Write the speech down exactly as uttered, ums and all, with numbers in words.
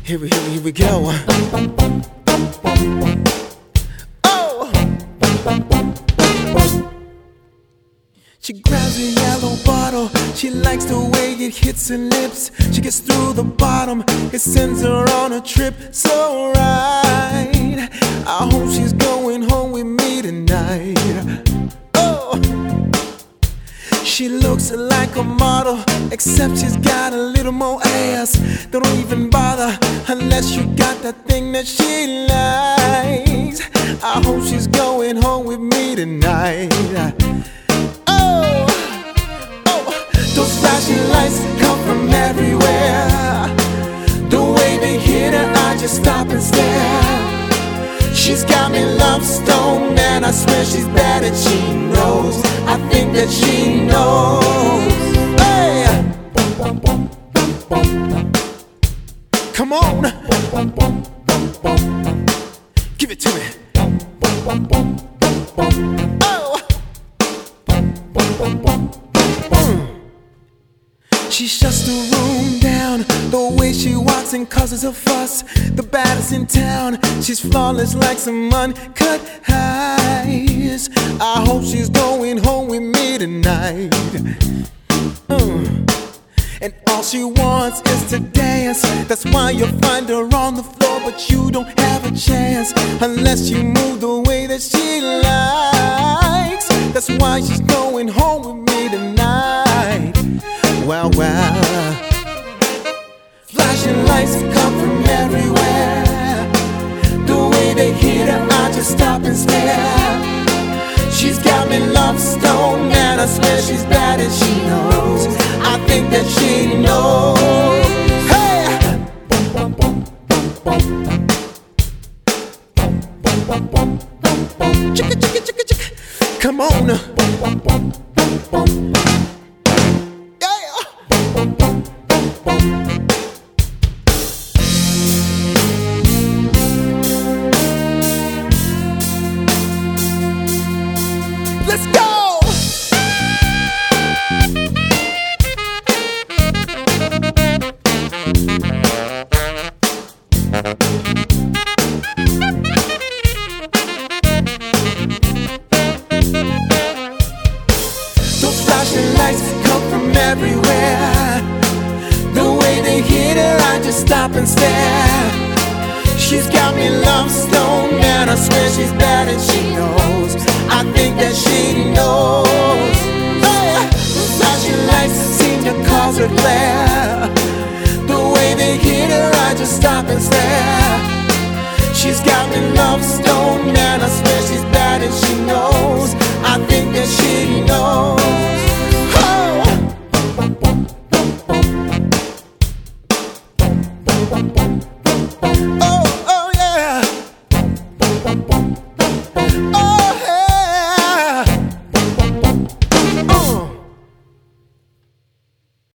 Here we, here we, here we go. Oh! She grabs a yellow bottle. She likes the way it hits her lips. She gets through the bottom. It sends her on a trip so right. I hope she's going home with me tonight. Oh! She looks like a model, except she's got a little more ass. Don't even bother unless you got that thing that she likes. I hope she's going home with me tonight. Oh, oh, those flashing lights come from everywhere. The way they hit her, I just stop and stare. She's got me love stoned, and I swear she's bad and she knows. I think that she knows. Hey! Come on! Give it to me. Oh! Mm. She shuts the room down. The way she walks and causes a fuss. The baddest in town. She's flawless like some uncut eyes. I hope she's going home with me tonight. Mm. And all she wants is to dance. That's why you'll find her on the floor, but you don't have a chance unless you move the way that she likes. That's why she's going home with me tonight. Wow, wow. Flashing lights come from everywhere. The way they hit her, I just stop and stare. She's got me love stoned, and I swear she's bad and she knows. I think that she knows. Hey! Chicka, chicka, chicka, chicka. Come on. Let's go! Those flashing lights come from everywhere. The way they hit her, I just stop and stare. She's got me love stoned, and I swear she's bad and she knows. I think that she knows. Hey! Flashing lights seem to cause her glare. The way they hit her, I just stop and stare. She's got me love stoned.